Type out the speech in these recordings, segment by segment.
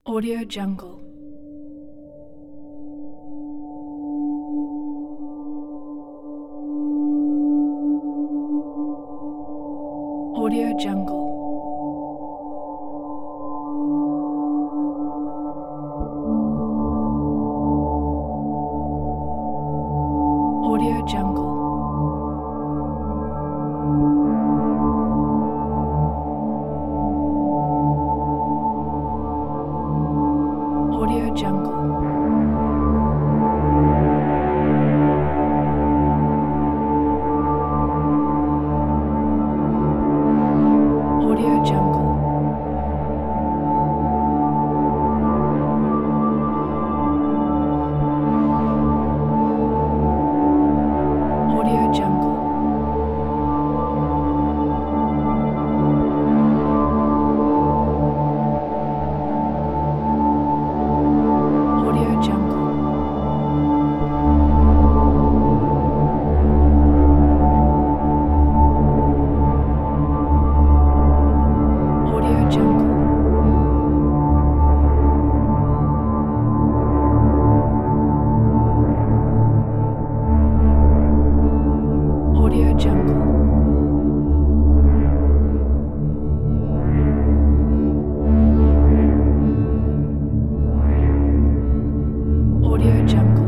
Audio Jungle. Audio Jungle. Audio Jungle. Audio Jungle. Audio Jungle. Audio Jungle. Audio Jungle. Audio Jungle. Audio Jungle. Audio Jungle.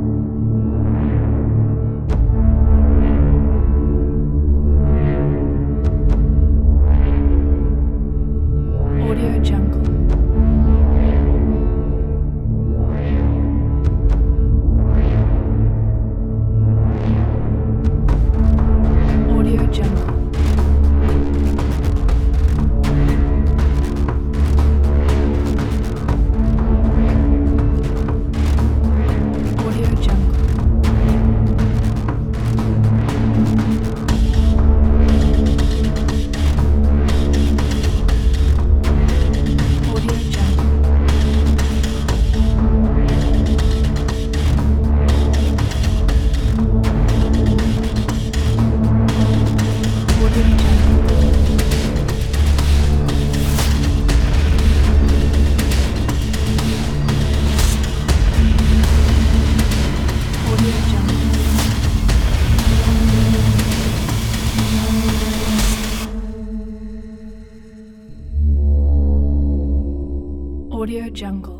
Audio Jungle. Audio Jungle. Audio Jungle. Audio Jungle. Audio Jungle. Audio Jungle. Audio Jungle.